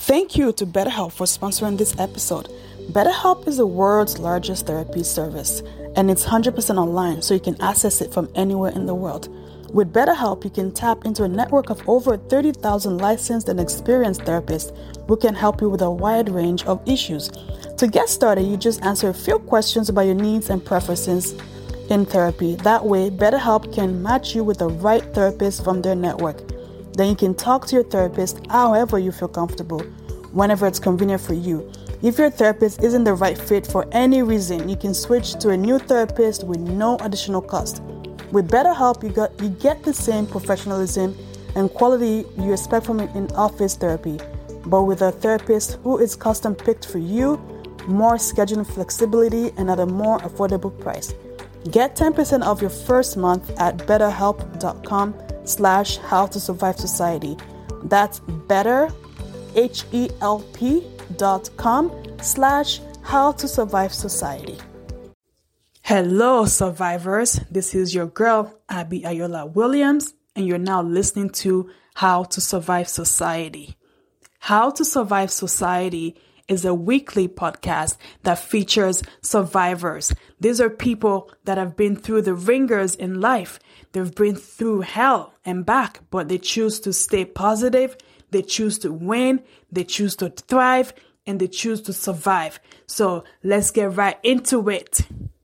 Thank you to BetterHelp for sponsoring this episode. BetterHelp is the world's largest therapy service, and it's 100% online, so you can access it from anywhere in the world. With BetterHelp, you can tap into a network of over 30,000 licensed and experienced therapists who can help you with a wide range of issues. To get started, you just answer a few questions about your needs and preferences in therapy. That way, BetterHelp can match you with the right therapist from their network. Then you can talk to your therapist however you feel comfortable, whenever it's convenient for you. If your therapist isn't the right fit for any reason, you can switch to a new therapist with no additional cost. With BetterHelp, you get the same professionalism and quality you expect from in-office therapy, but with a therapist who is custom picked for you, more scheduling flexibility, and at a more affordable price. Get 10% off your first month at betterhelp.com/howtosurvivesociety. That's betterhelp.com/howtosurvivesociety. Hello, survivors. This is your girl, Abby Ayola Williams, and you're now listening to How to Survive Society. How to Survive Society is a weekly podcast that features survivors. These are people that have been through the ringers in life. They've been through hell and back, but they choose to stay positive. They choose to win. They choose to thrive, and they choose to survive. So let's get right into it.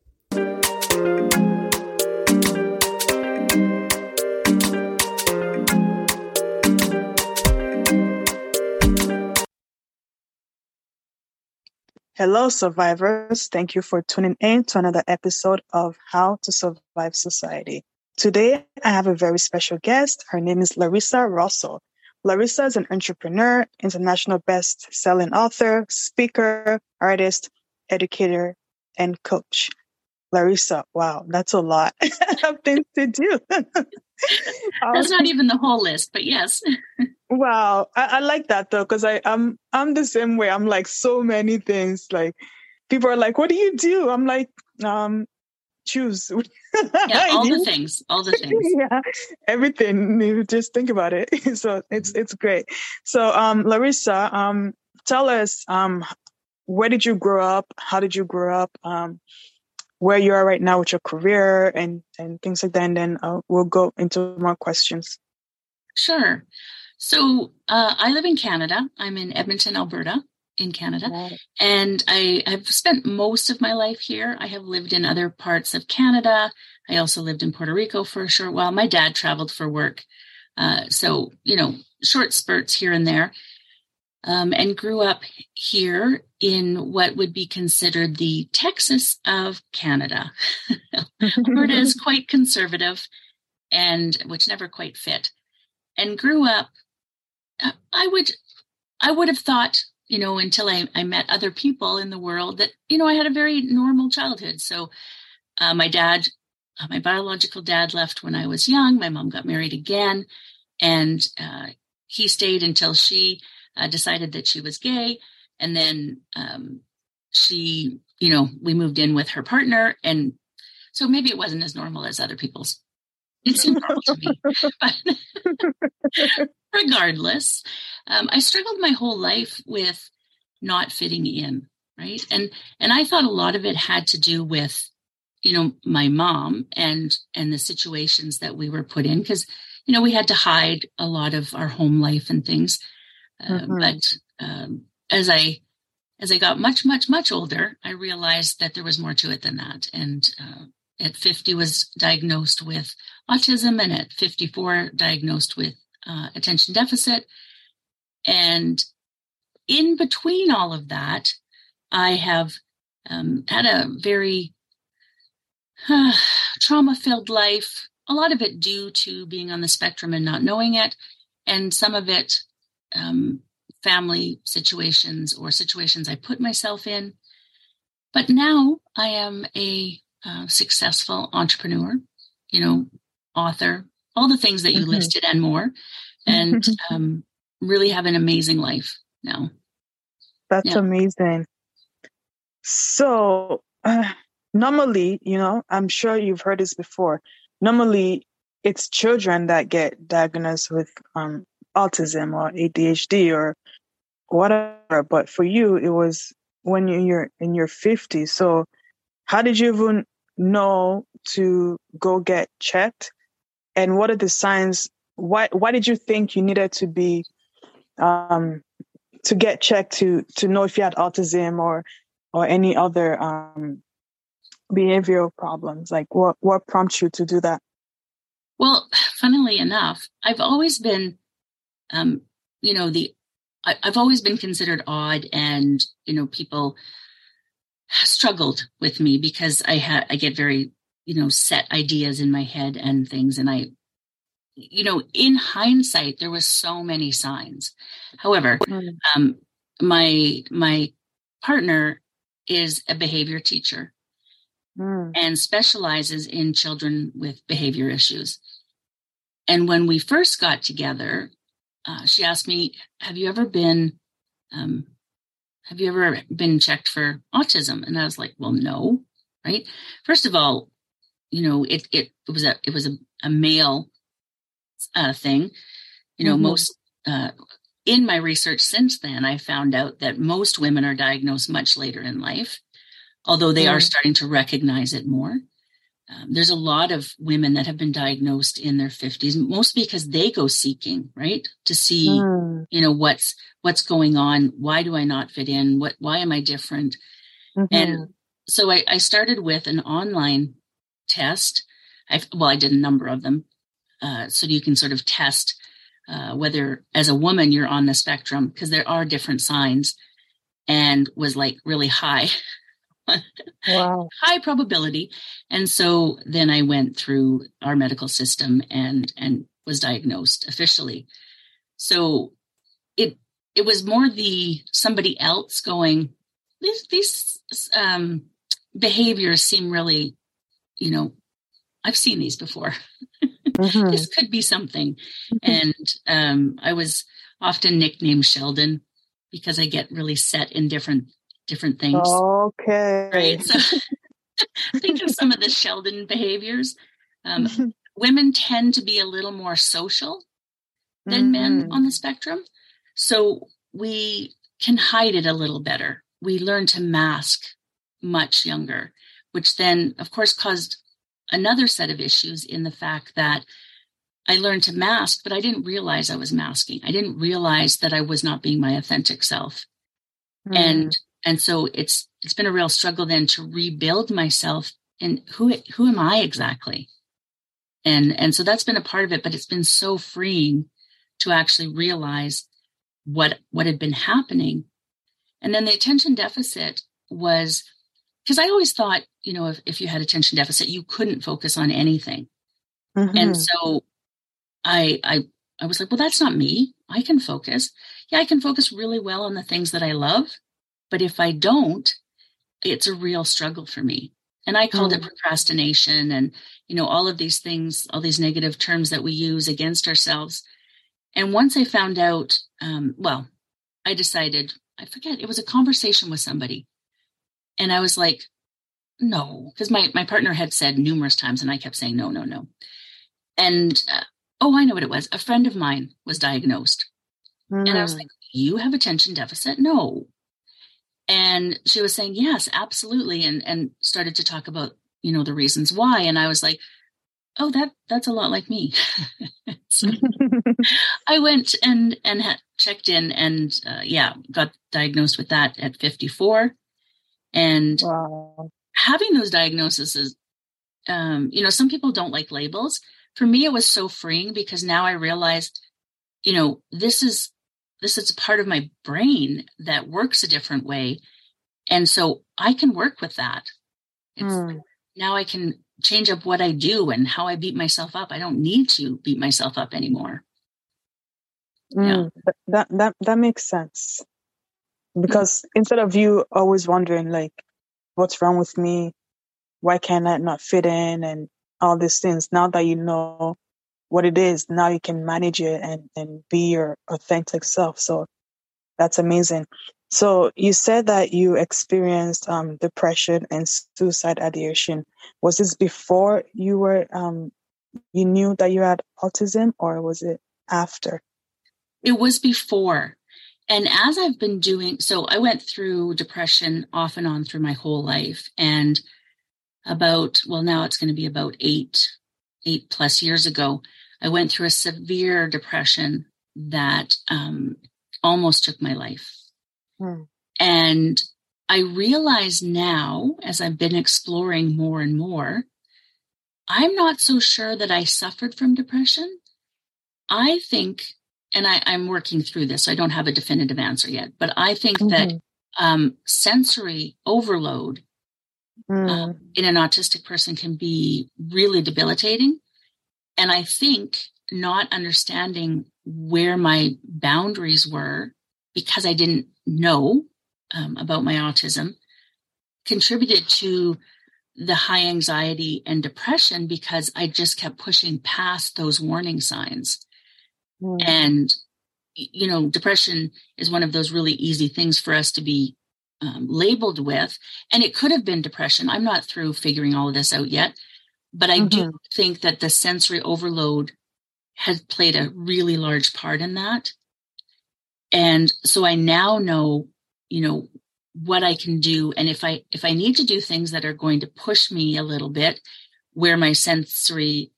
Hello, survivors. Thank you for tuning in to another episode of How to Survive Society. Today, I have a very special guest. Her name is Larissa Russell. Larissa is an entrepreneur, international best-selling author, speaker, artist, educator, and coach. Larissa, wow, that's a lot of things to do. That's not even the whole list, but yes. Wow, I like that though, because I'm the same way. I'm like so many things. Like people are like, "What do you do?" I'm like, choose. Yeah, all the things. Yeah, everything. You just think about it. So it's great. So Larissa, tell us where did you grow up? How did you grow up? Where you are right now with your career and things like that, and then we'll go into more questions. Sure. So I live in Canada. I'm in Edmonton, Alberta, in Canada. Wow. And I have spent most of my life here. I have lived in other parts of Canada. I also lived in Puerto Rico for a short while. My dad traveled for work. So, short spurts here and there. And grew up here in what would be considered the Texas of Canada. Alberta is quite conservative, and which never quite fit. And grew up, I would have thought, until I met other people in the world that, I had a very normal childhood. So my biological dad left when I was young. My mom got married again, and he stayed until she decided that she was gay. And then she, we moved in with her partner. And so maybe it wasn't as normal as other people's. It seemed normal to me. But regardless, I struggled my whole life with not fitting in, right? And I thought a lot of it had to do with, my mom and the situations that we were put in, because, we had to hide a lot of our home life and things. But as I got much, much, much older, I realized that there was more to it than that. And at 50 was diagnosed with autism, and at 54 diagnosed with attention deficit. And in between all of that, I have had a very trauma-filled life, a lot of it due to being on the spectrum and not knowing it, and some of it family situations or situations I put myself in. But now I am a successful entrepreneur, author, all the things that you listed and more, and really have an amazing life now. That's amazing. So normally, I'm sure you've heard this before. Normally, it's children that get diagnosed with autism or ADHD or whatever. But for you, it was when you're in your 50s. So how did you even know to go get checked? And what are the signs? Why did you think you needed to be to get checked to know if you had autism or any other behavioral problems? Like what prompts you to do that? Well, funnily enough, I've always been, I've always been considered odd, and people struggled with me because I get very set ideas in my head and things, and in hindsight there was so many signs. However, my partner is a behavior teacher and specializes in children with behavior issues. And when we first got together, she asked me, have you ever been checked for autism? And I was like, well, no, right? First of all, it was a male thing. Most in my research since then, I found out that most women are diagnosed much later in life, although they are starting to recognize it more. There's a lot of women that have been diagnosed in their 50s, mostly because they go seeking, right? To see, what's going on. Why do I not fit in? Why am I different? And so I started with an online test. I did a number of them. So you can sort of test whether as a woman you're on the spectrum, because there are different signs, and was like really high. Wow. High probability. And so then I went through our medical system and was diagnosed officially. So it was more somebody else going, these behaviors seem really, I've seen these before. This could be something. And I was often nicknamed Sheldon because I get really set in different things. Okay. Right. So think of some of the Sheldon behaviors. Women tend to be a little more social than men on the spectrum. So we can hide it a little better. We learn to mask much younger, which then, of course, caused another set of issues in the fact that I learned to mask, but I didn't realize I was masking. I didn't realize that I was not being my authentic self. And so it's been a real struggle then to rebuild myself and who am I exactly? And so that's been a part of it, but it's been so freeing to actually realize what had been happening. And then the attention deficit was, because I always thought, if you had attention deficit, you couldn't focus on anything. And so I was like, well, that's not me. I can focus. Yeah, I can focus really well on the things that I love. But if I don't, it's a real struggle for me. And I called it procrastination and, all of these things, all these negative terms that we use against ourselves. And once I found out, I decided, I forget, it was a conversation with somebody. And I was like, no, because my partner had said numerous times and I kept saying, no. And, I know what it was. A friend of mine was diagnosed. And I was like, you have attention deficit? No. And she was saying, yes, absolutely. And started to talk about, the reasons why. And I was like, oh, that's a lot like me. So I went and checked in and, got diagnosed with that at 54. And having those diagnoses, some people don't like labels. For me, it was so freeing because now I realized, this is a part of my brain that works a different way. And so I can work with that. Now I can change up what I do and how I beat myself up. I don't need to beat myself up anymore. Yeah. That makes sense. Because instead of you always wondering, like, what's wrong with me? Why can I not fit in? And all these things. Now that you know what it is, now you can manage it and be your authentic self. So that's amazing. So you said that you experienced depression and suicide ideation. Was this before you were you knew that you had autism, or was it after? It was before. And as I've been doing, so I went through depression off and on through my whole life. And now it's going to be about eight plus years ago, I went through a severe depression that almost took my life. And I realize now, as I've been exploring more and more, I'm not so sure that I suffered from depression. I think, and I'm working through this, so I don't have a definitive answer yet, but I think that sensory overload in an autistic person can be really debilitating. And I think not understanding where my boundaries were, because I didn't know about my autism, contributed to the high anxiety and depression, because I just kept pushing past those warning signs. And, depression is one of those really easy things for us to be labeled with. And it could have been depression. I'm not through figuring all of this out yet, but I do think that the sensory overload has played a really large part in that. And so I now know, what I can do. And if I need to do things that are going to push me a little bit, where my sensory,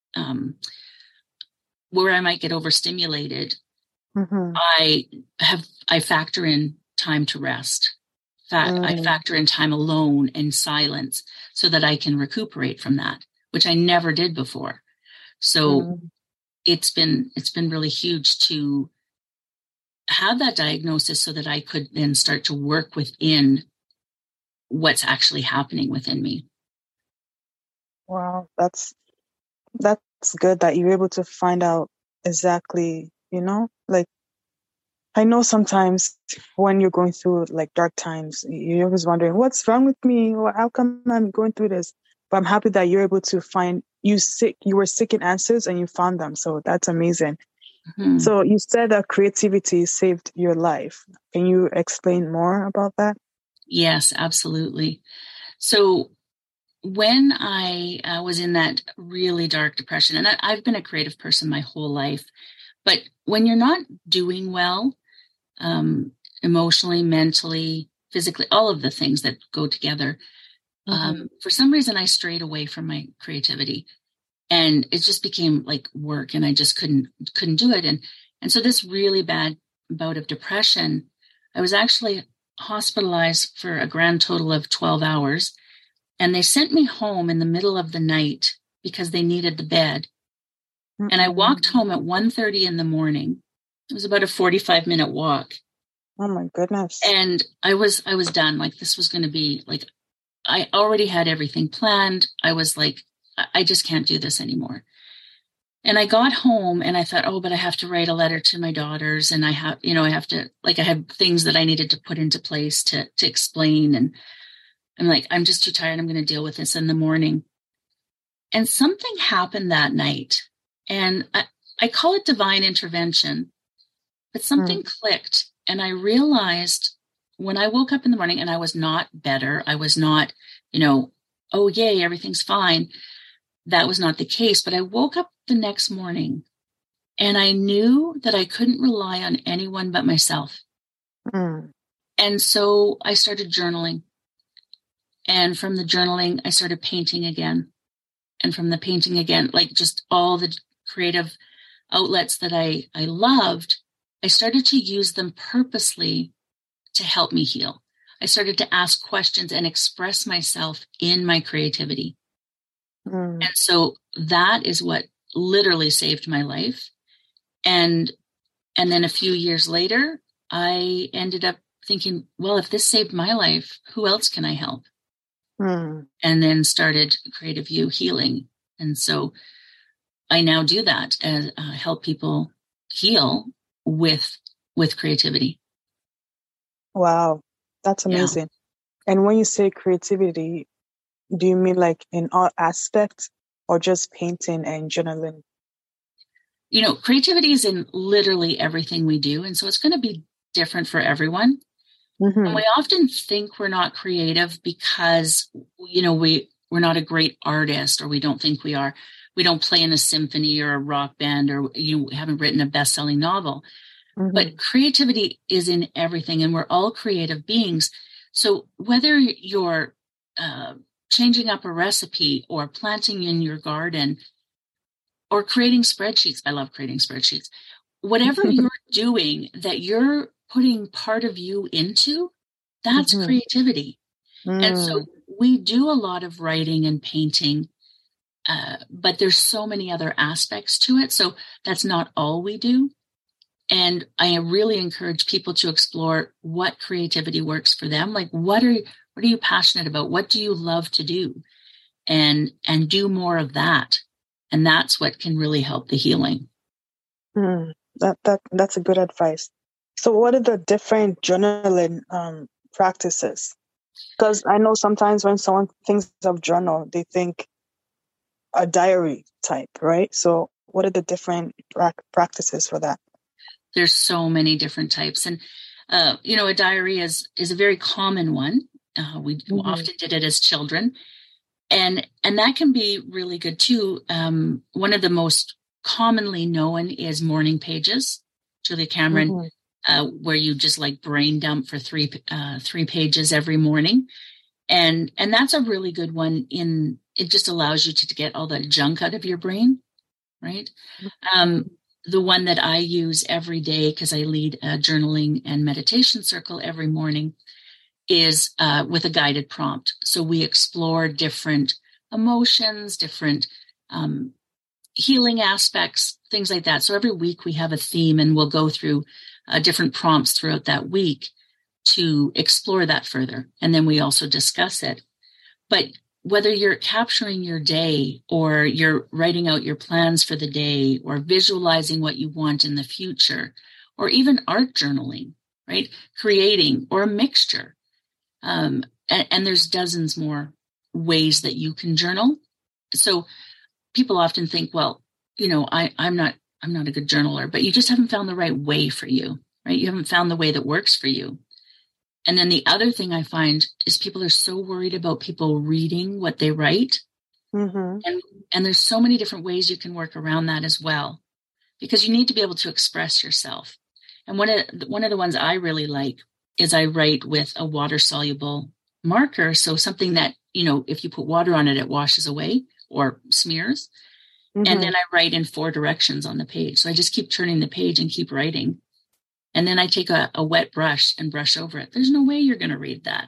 where I might get overstimulated, I factor in time to rest. I factor in time alone and silence so that I can recuperate from that, which I never did before. So it's been really huge to have that diagnosis so that I could then start to work within what's actually happening within me. Wow, that's good that you're able to find out exactly, like, I know sometimes when you're going through like dark times, you're always wondering, what's wrong with me? Or how come I'm going through this? But I'm happy that you're able to you were seeking answers and you found them. So that's amazing. So you said that creativity saved your life. Can you explain more about that? Yes, absolutely. So when I was in that really dark depression, and I've been a creative person my whole life, but when you're not doing well, emotionally, mentally, physically, all of the things that go together, for some reason I strayed away from my creativity. And it just became like work, and I just couldn't do it. And so this really bad bout of depression, I was actually hospitalized for a grand total of 12 hours. And they sent me home in the middle of the night because they needed the bed. And I walked home at 1:30 in the morning. It was about a 45-minute walk. Oh my goodness. And I was done. Like, this was going to be like, I already had everything planned. I was like, I just can't do this anymore. And I got home and I thought, but I have to write a letter to my daughters. And I have to, like, I had things that I needed to put into place to explain. And I'm like, I'm just too tired. I'm going to deal with this in the morning. And something happened that night. And I call it divine intervention, but something clicked. And I realized when I woke up in the morning and I was not better, I was not, oh, yay, everything's fine. That was not the case. But I woke up the next morning and I knew that I couldn't rely on anyone but myself. And so I started journaling. And from the journaling, I started painting again. And from the painting again, like just all the creative outlets that I loved, I started to use them purposely to help me heal. I started to ask questions and express myself in my creativity. And so that is what literally saved my life. And then a few years later, I ended up thinking, well, if this saved my life, who else can I help? And then started Creative You Healing. And so I now do that and help people heal with creativity. Wow, that's amazing. Yeah. And when you say creativity, do you mean like in all aspects or just painting and journaling? Creativity is in literally everything we do. And so it's going to be different for everyone. And we often think we're not creative because, we're not a great artist, or we don't think we are. We don't play in a symphony or a rock band, or you haven't written a best-selling novel. But creativity is in everything, and we're all creative beings. So whether you're changing up a recipe or planting in your garden or creating spreadsheets, I love creating spreadsheets, whatever you're doing that you're putting part of you into, that's creativity. And so we do a lot of writing and painting, but there's so many other aspects to it. So that's not all we do. And I really encourage people to explore what creativity works for them. Like, what are you passionate about? What do you love to do? And do more of that. And that's what can really help the healing. That's a good advice. So what are the different journaling practices? Because I know sometimes when someone thinks of journal, they think a diary type, right? So what are the different practices for that? There's so many different types. And, a diary is a very common one. We often did it as children. And that can be really good too. One of the most commonly known is morning pages, Julia Cameron, where you just like brain dump for three pages every morning. And that's a really good one. It just allows you to get all the junk out of your brain, right? The one that I use every day, because I lead a journaling and meditation circle every morning, is with a guided prompt. So we explore different emotions, different healing aspects, things like that. So every week we have a theme, and we'll go through different prompts throughout that week to explore that further. And then we also discuss it. But whether you're capturing your day or you're writing out your plans for the day or visualizing what you want in the future, or even art journaling, right? Creating, or a mixture. And there's dozens more ways that you can journal. So people often think, well, I'm not a good journaler, but you just haven't found the right way for you, right? You haven't found the way that works for you. And then the other thing I find is people are so worried about people reading what they write. And there's so many different ways you can work around that as well, because you need to be able to express yourself. And one of the ones I really like is I write with a water-soluble marker. So something that, if you put water on it, it washes away or smears. And then I write in 4 directions on the page. So I just keep turning the page and keep writing. And then I take a wet brush and brush over it. There's no way you're going to read that.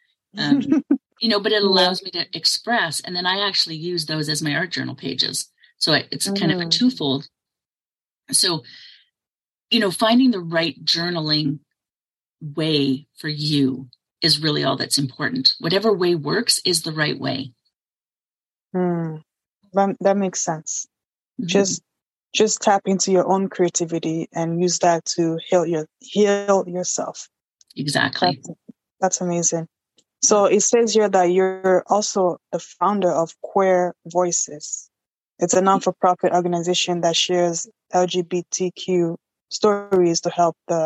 But it allows me to express. And then I actually use those as my art journal pages. So it's kind of a twofold. So, finding the right journaling way for you is really all that's important. Whatever way works is the right way. That makes sense. Just tap into your own creativity and use that to heal yourself. Exactly. That's amazing. So it says here that you're also the founder of Queer Voices. It's a non-for-profit organization that shares LGBTQ stories to help the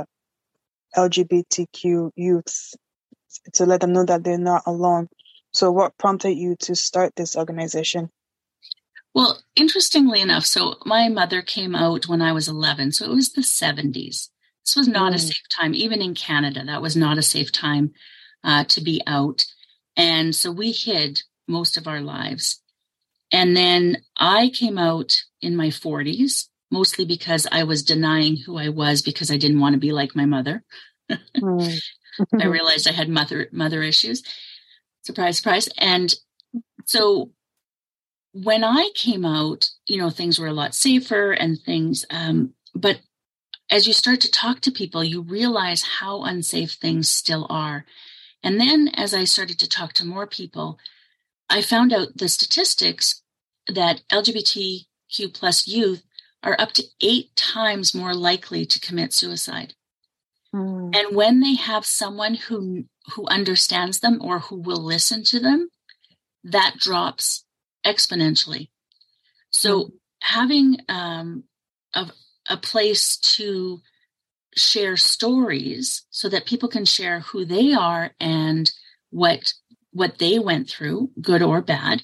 LGBTQ youth, to let them know that they're not alone. So what prompted you to start this organization? Well, interestingly enough, so my mother came out when I was 11, so it was the 70s. This was not a safe time. Even in Canada, that was not a safe time to be out. And so we hid most of our lives. And then I came out in my 40s, mostly because I was denying who I was because I didn't want to be like my mother. I realized I had mother issues. Surprise, surprise. And so when I came out, things were a lot safer and things, but as you start to talk to people, you realize how unsafe things still are. And then as I started to talk to more people, I found out the statistics that LGBTQ plus youth are up to 8 times more likely to commit suicide. And when they have someone who understands them or who will listen to them, that drops exponentially. So having a place to share stories so that people can share who they are and what they went through, good or bad,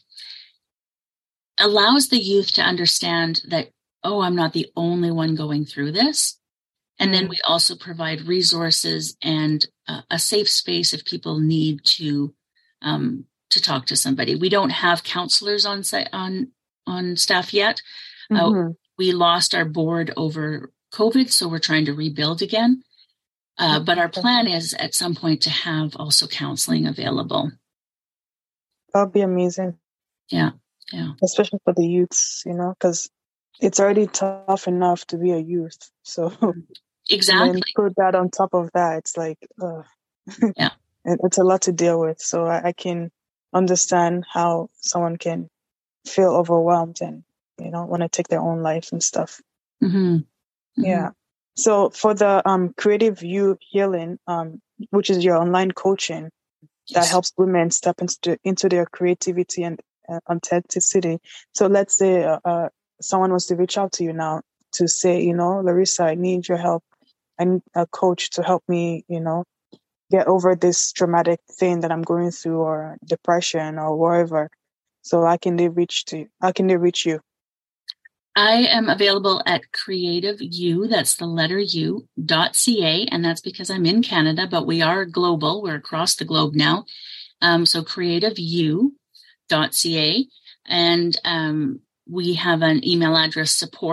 allows the youth to understand that, oh, I'm not the only one going through this. And then we also provide resources and a safe space if people need to talk to somebody. We don't have counselors on site on staff yet. We lost our board over COVID, so we're trying to rebuild again. But our plan is at some point to have also counseling available. That would be amazing. Yeah. Especially for the youths, because it's already tough enough to be a youth. So exactly. And then put that on top of that, it's like, yeah, it's a lot to deal with. So I can understand how someone can feel overwhelmed and, want to take their own life and stuff. Yeah. So for the Creative You Healing, which is your online coaching that helps women step into their creativity and authenticity. So let's say someone wants to reach out to you now to say, Larissa, I need your help. I need a coach to help me, get over this traumatic thing that I'm going through, or depression or whatever. So how can they reach you? I am available at creativeyou, that's the letter U.ca, and that's because I'm in Canada, but we are global. We're across the globe now. So creativeyou.ca, and we have an email address,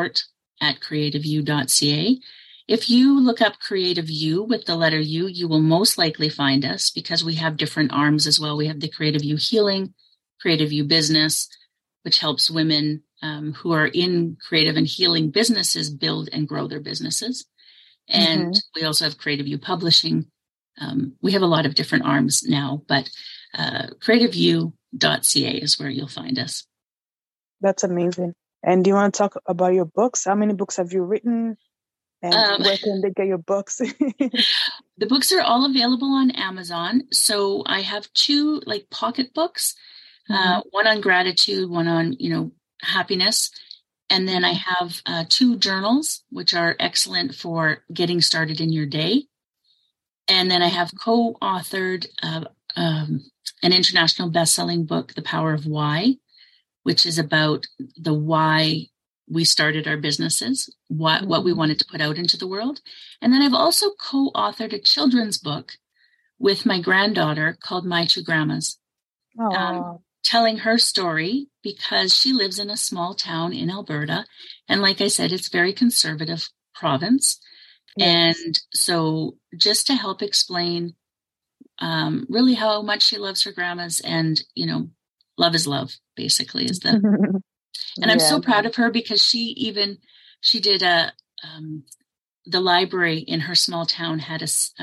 support@creativeyou.ca. If you look up Creative You with the letter U, you will most likely find us because we have different arms as well. We have the Creative You Healing, Creative You Business, which helps women who are in creative and healing businesses build and grow their businesses. And we also have Creative You Publishing. We have a lot of different arms now, but creativeyou.ca is where you'll find us. That's amazing. And do you want to talk about your books? How many books have you written? And where can they get your books? The books are all available on Amazon. So I have 2 pocket books, one on gratitude, one on, happiness. And then I have 2 journals, which are excellent for getting started in your day. And then I have co-authored an international best-selling book, The Power of Why, which is about the why we started our businesses, what we wanted to put out into the world. And then I've also co-authored a children's book with my granddaughter called My Two Grandmas, telling her story because she lives in a small town in Alberta. And like I said, it's very conservative province. Yes. And so just to help explain really how much she loves her grandmas, and, love is love, basically, is the... And I'm so proud of her because she did the library in her small town had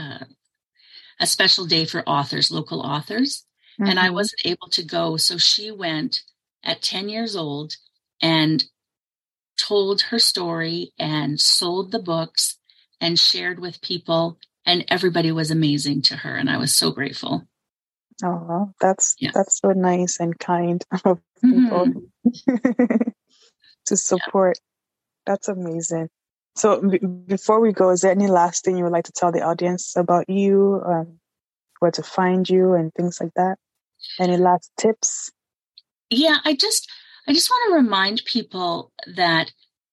a special day for authors, local authors. And I wasn't able to go. So she went at 10 years old and told her story and sold the books and shared with people. And everybody was amazing to her. And I was so grateful. Oh, that's so nice and kind of people to support. Yeah. That's amazing. So before we go, is there any last thing you would like to tell the audience about you, where to find you and things like that? Any last tips? Yeah, I just want to remind people that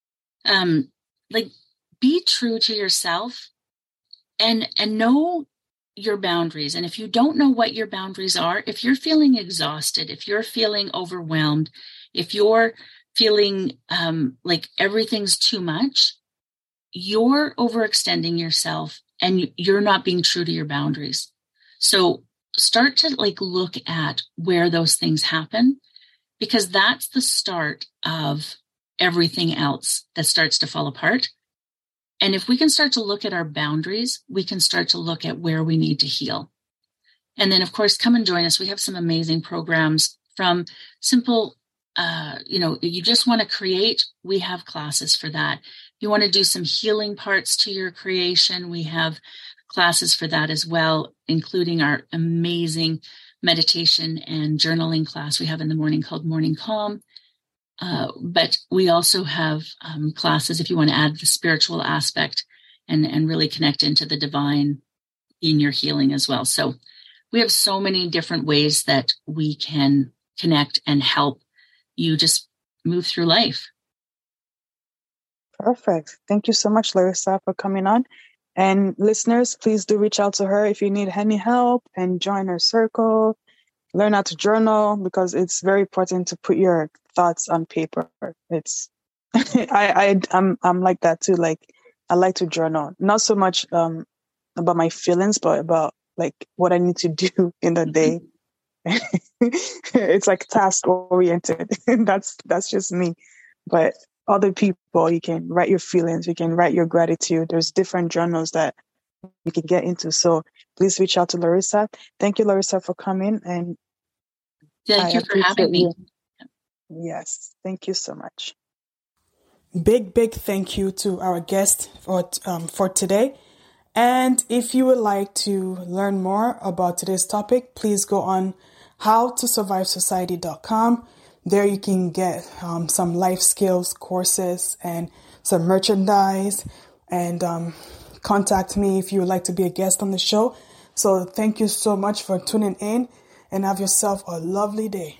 be true to yourself and know your boundaries. And if you don't know what your boundaries are, if you're feeling exhausted, if you're feeling overwhelmed, if you're feeling like everything's too much, you're overextending yourself and you're not being true to your boundaries. So start to look at where those things happen, because that's the start of everything else that starts to fall apart. And if we can start to look at our boundaries, we can start to look at where we need to heal. And then, of course, come and join us. We have some amazing programs from simple, you just want to create. We have classes for that. You want to do some healing parts to your creation. We have classes for that as well, including our amazing meditation and journaling class we have in the morning called Morning Calm. But we also have classes if you want to add the spiritual aspect and really connect into the divine in your healing as well. So we have so many different ways that we can connect and help you just move through life. Perfect. Thank you so much, Larissa, for coming on. And listeners, please do reach out to her if you need any help and join her circle. Learn how to journal because it's very important to put your thoughts on paper. It's I'm like that too. Like I like to journal, not so much about my feelings, but about like what I need to do in the day. It's like task oriented. That's just me. But other people, you can write your feelings, you can write your gratitude. There's different journals that you can get into. So please reach out to Larissa. Thank you, Larissa, for coming. And thank you for having me. Yes, thank you so much. Big thank you to our guest for today. And if you would like to learn more about today's topic, please go on howtosurvivesociety.com. There you can get some life skills courses and some merchandise, and contact me if you would like to be a guest on the show. So thank you so much for tuning in, and have yourself a lovely day.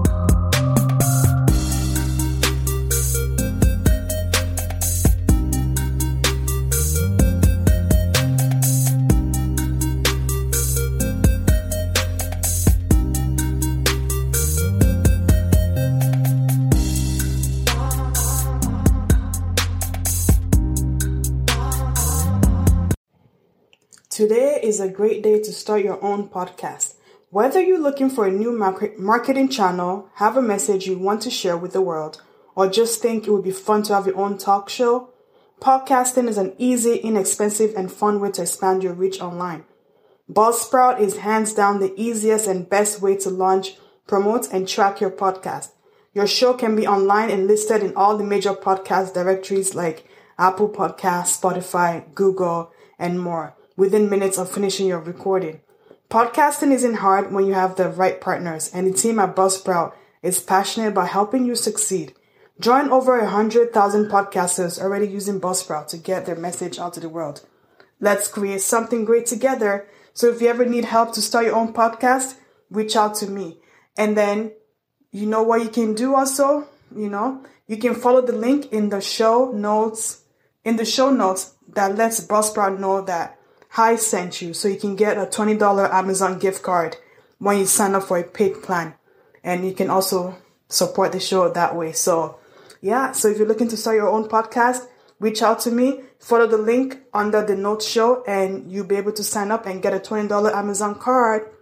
Today is a great day to start your own podcast. Whether you're looking for a new marketing channel, have a message you want to share with the world, or just think it would be fun to have your own talk show, podcasting is an easy, inexpensive, and fun way to expand your reach online. Buzzsprout is hands down the easiest and best way to launch, promote, and track your podcast. Your show can be online and listed in all the major podcast directories like Apple Podcasts, Spotify, Google, and more, within minutes of finishing your recording. Podcasting isn't hard when you have the right partners, and the team at Buzzsprout is passionate about helping you succeed. Join over 100,000 podcasters already using Buzzsprout to get their message out to the world. Let's create something great together. So if you ever need help to start your own podcast, reach out to me. And then, you know what you can do also? You can follow the link in the show notes, that lets Buzzsprout know that I sent you, so you can get a $20 Amazon gift card when you sign up for a paid plan. And you can also support the show that way. So if you're looking to start your own podcast, reach out to me, follow the link under the notes show, and you'll be able to sign up and get a $20 Amazon card